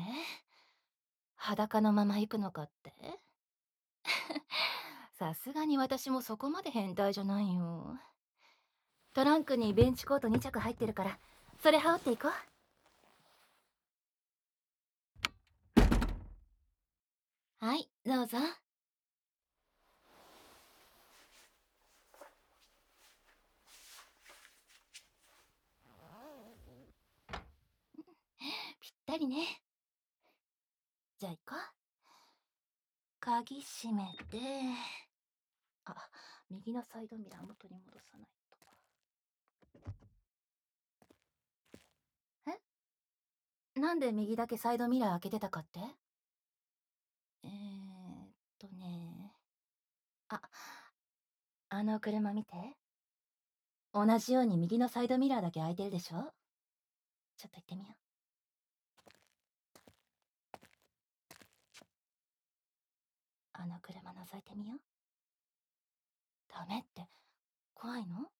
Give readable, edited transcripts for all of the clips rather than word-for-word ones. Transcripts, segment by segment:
裸のまま行くのかって？さすがに私もそこまで変態じゃないよ。トランクにベンチコート2着入ってるから、それ羽織っていこう。はい、どうぞ。ぴったりね。じゃあ行こう。鍵閉めて、あ、右のサイドミラー元に戻さないと。なんで右だけサイドミラー開けてたかって？ね。あ、あの車見て。同じように右のサイドミラーだけ開いてるでしょ？ちょっと行ってみよう。あの車覗いてみよう。ダメって、怖いの？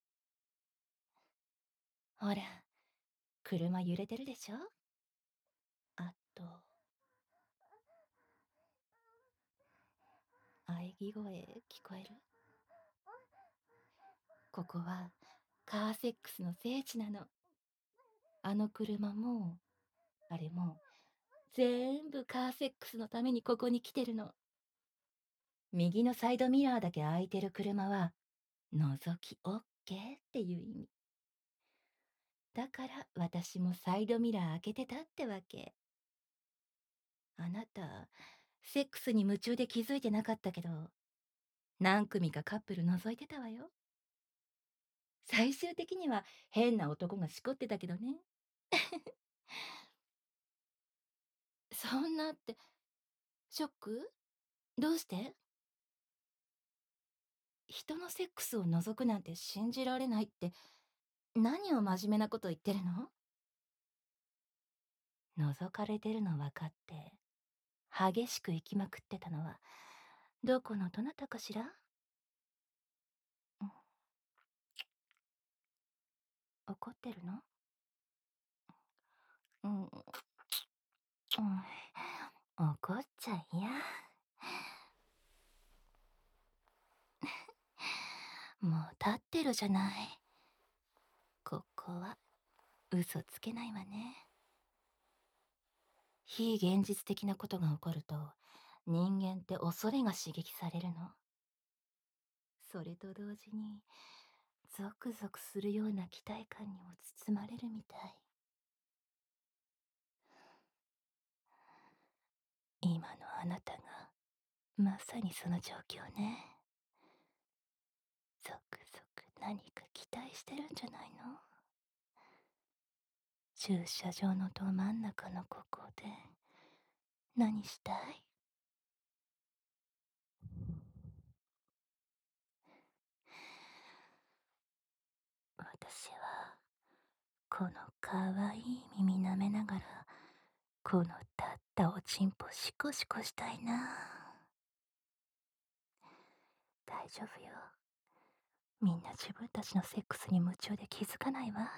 ほら、車揺れてるでしょ？あと、喘ぎ声聞こえる？ここはカーセックスの聖地なの。あの車も、あれも、全部カーセックスのためにここに来てるの。右のサイドミラーだけ開いてる車は、覗き OK っていう意味。だから私もサイドミラー開けてたってわけ。あなた、セックスに夢中で気づいてなかったけど、何組かカップル覗いてたわよ。最終的には変な男がしこってたけどね。そんなって、ショック？どうして？人のセックスを覗くなんて信じられないって、何を真面目なこと言ってるの？覗かれてるの分かって、激しく行きまくってたのは、どこのどなたかしら？うん、怒ってるの？うん、うん、怒っちゃいや。もう立ってるじゃない。ここは嘘つけないわね。非現実的なことが起こると、人間って恐れが刺激されるの。それと同時に、ゾクゾクするような期待感にも包まれるみたい。今のあなたが、まさにその状況ね。ゾクゾク何か期待してるんじゃないの？駐車場のど真ん中のここで、何したい？私は、このかわいい耳舐めながら、この立ったおちんぽシコシコしたいな。大丈夫よ。みんな自分たちのセックスに夢中で気づかないわ。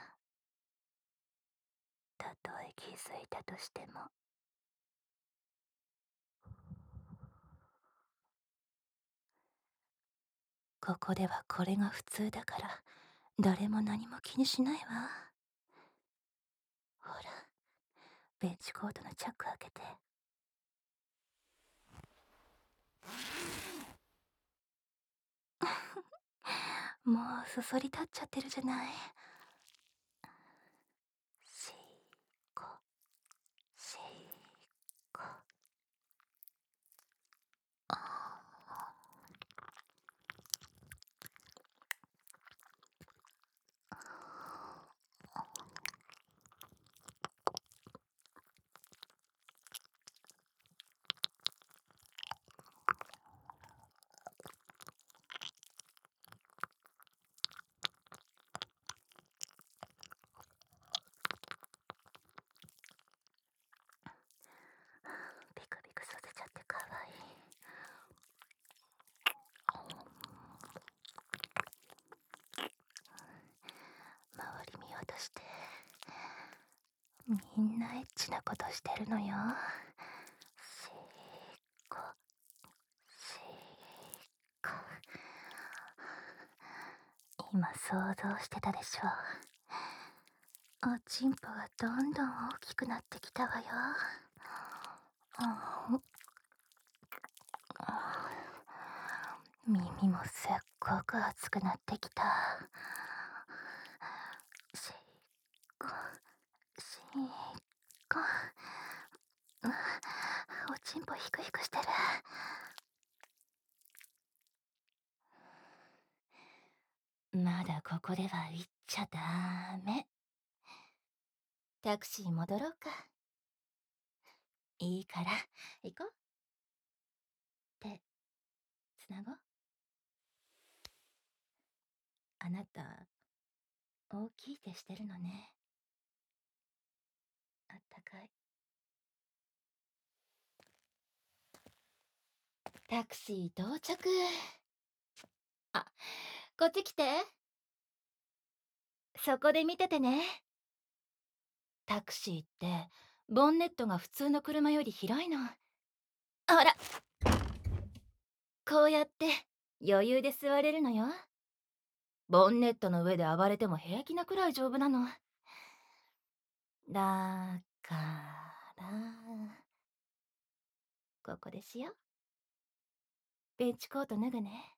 たとえ気づいたとしても。ここではこれが普通だから、誰も何も気にしないわ。ほら、ベンチコートのチャック開けて。もうそそり立っちゃってるじゃない。シーコ、シーコ。 みんなエッチなことしてるのよ。しっこ、しっこ。今想像してたでしょ。おちんぽがどんどん大きくなってきたわよ。耳もすっごく熱くなってきた。しっこ、しっこ。おちんぽヒクヒクしてる。まだここでは行っちゃダメ。タクシー戻ろうか。いいから行こう。手つなごう。あなた大きい手してるのね。あったかい。タクシー到着。あ、こっち来て。そこで見ててね。タクシーってボンネットが普通の車より広いの。ほら、こうやって余裕で座れるのよ。ボンネットの上で暴れても平気なくらい丈夫なの。だからここでしよう。ベンチコート脱ぐね。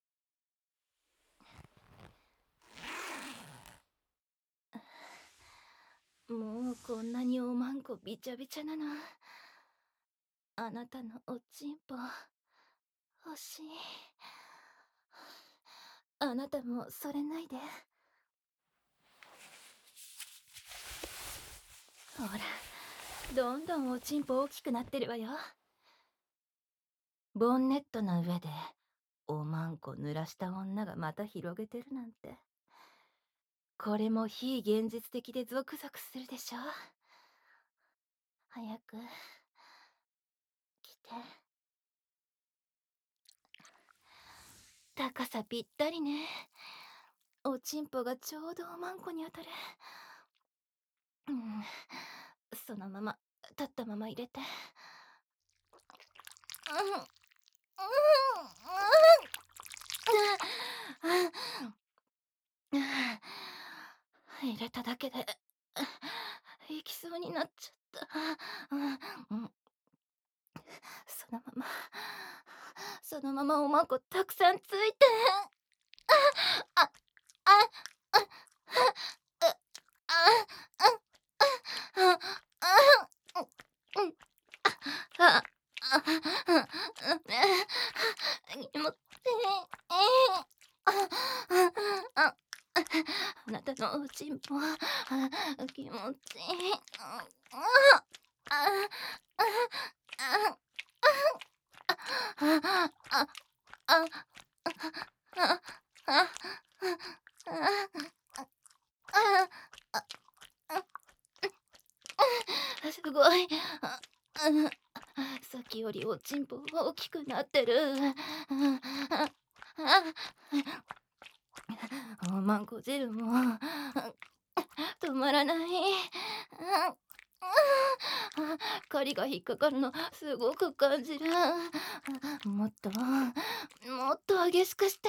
もうこんなにおまんこびちゃびちゃなの。あなたのおちんぽ欲しい。あなたもそれないで。ほら、どんどんおちんぽ大きくなってるわよ。ボンネットの上でおまんこ濡らした女がまた広げてるなんて。これも非現実的でゾクゾクするでしょ。早く来て。高さぴったりね。おちんぽがちょうどおまんこに当たる。そのまま立ったまま入れて。入れただけで行きそうになっちゃった。そのままおまんこたくさんついて。ああああなたのおちんぽ気持ちいい。すごい。さっきよりおちんぽ大きくなってる。おまんこ汁も止まらない。針が引っかかるのすごく感じる。もっと激しくして。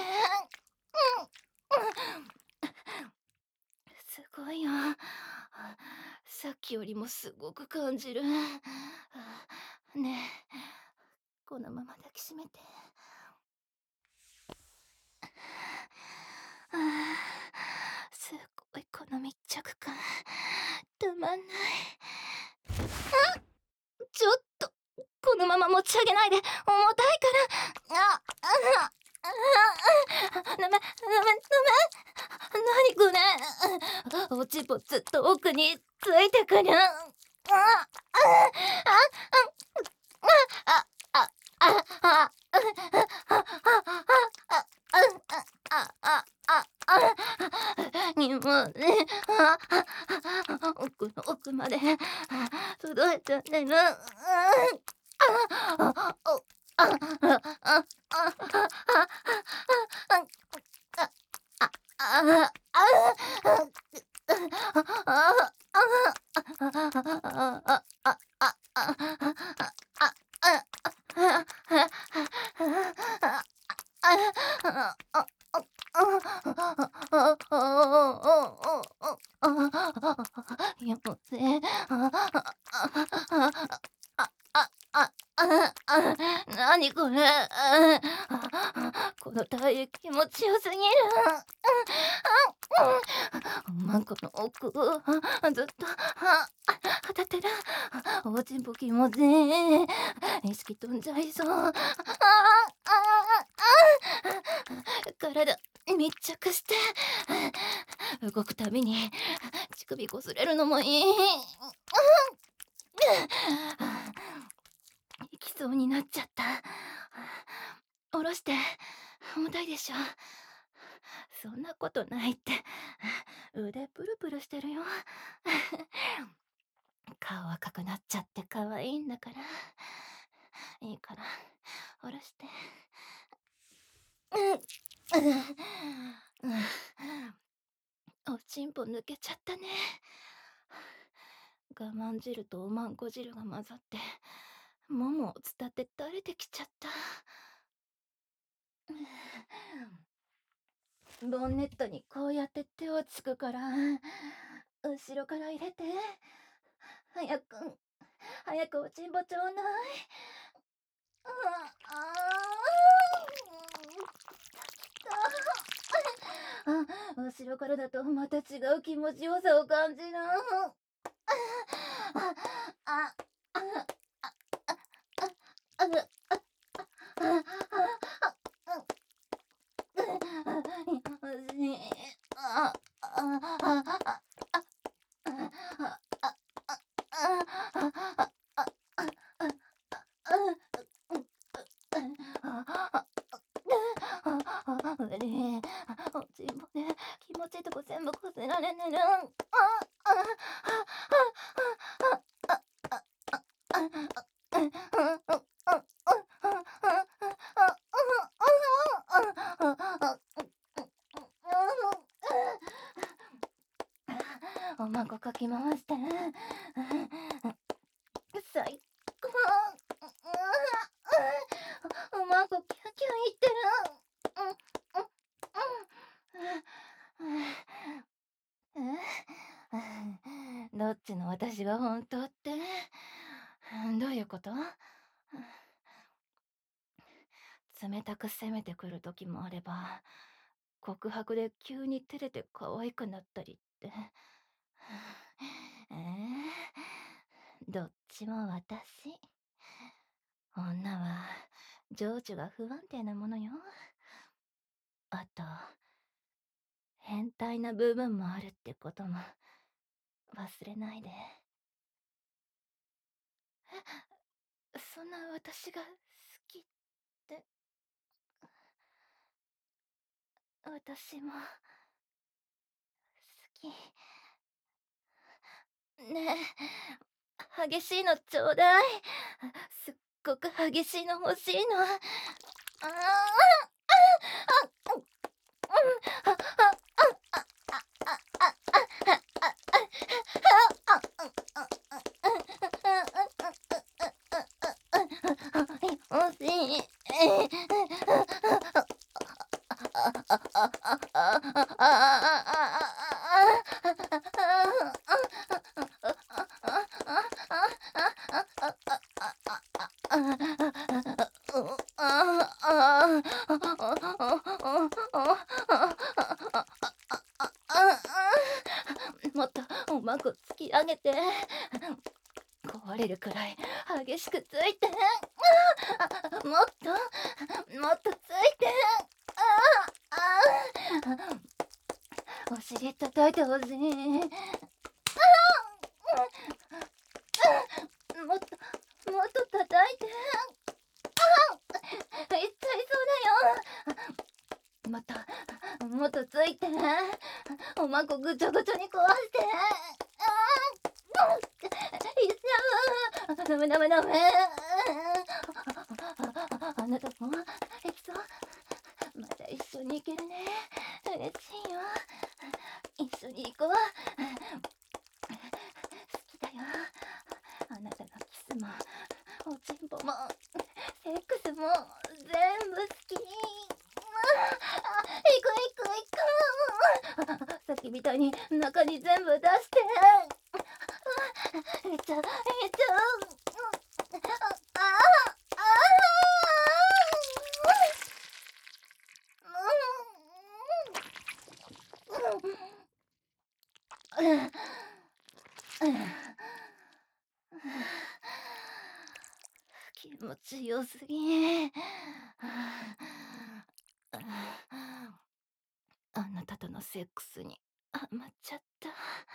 すごいよ。さっきよりもすごく感じる。ねえ、このまま抱きしめて。すごいこの密着感たまんない。ちょっとこのまま持ち上げないで、重たいから。ダメ何これ。おちんぽずっと奥についてくる。にもね、奥の奥まで届いちゃってる。 やもせ、なにこれ、この体液気持ちよすぎる。マンコの奥、ずっと、当たってる。おちんぽ気持ちいい。意識飛んじゃいそう。体密着して、動くたびに乳首こすれるのもいい。行きそうになっちゃった。下ろして、重たいでしょ。そんなことないって。腕プルプルしてるよ。顔赤くなっちゃって可愛いんだから。いいから、下ろして。おちんぽ抜けちゃったね。我慢汁とおまんこ汁が混ざって、ももを伝って垂れてきちゃった。ボンネットにこうやって手をつくから、後ろから入れて。早く、早くおちんぽちょうだい。後ろからだとまた違う気持ちよさを感じる。おちんぽで気持ちいいとこ全部こすられてる。おまんこかき回して。最高。おまんこキャキャ言ってる。どっちの私が本当って、どういうこと？冷たく攻めてくる時もあれば、告白で急に照れて可愛くなったりって。どっちも私。女は情緒が不安定なものよ。あと、変態な部分もあるってことも忘れないで。そんな私が好きって、私も好き。ねえ、激しいのちょうだい。すっごく激しいの欲しいの。あ欲しい。もっとおまんこ突き上げて。壊れるくらい激しくついて。もっともっとついて。お尻叩いてほしい。もっともっと叩いて。いっちゃいそうだよ。もっとついて。おまんこぐちょぐちょに壊して。いっちゃう。ダメダメダメ。あなたもいきそう。また一緒に行けるね。嬉しいよ。一緒に行こう。 もおちんぽもセックスも全部好き。行く行く行く。さっきみたいに中に全部出して。えっちゃう、えっちゃう。ああ、気持ちよすぎ。あなたとのセックスにハマっちゃった。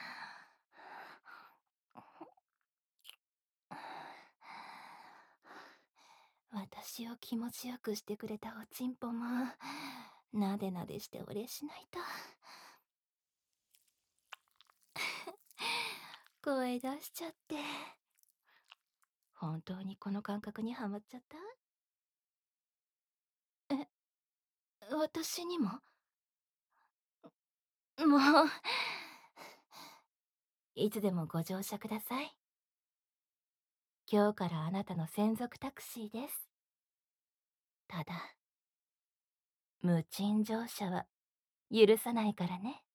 私を気持ちよくしてくれたおちんぽもなでなでしてお礼しないと。声出しちゃって。本当にこの感覚にハマっちゃった？え、私にも？もう、いつでもご乗車ください。今日からあなたの専属タクシーです。ただ、無賃乗車は許さないからね。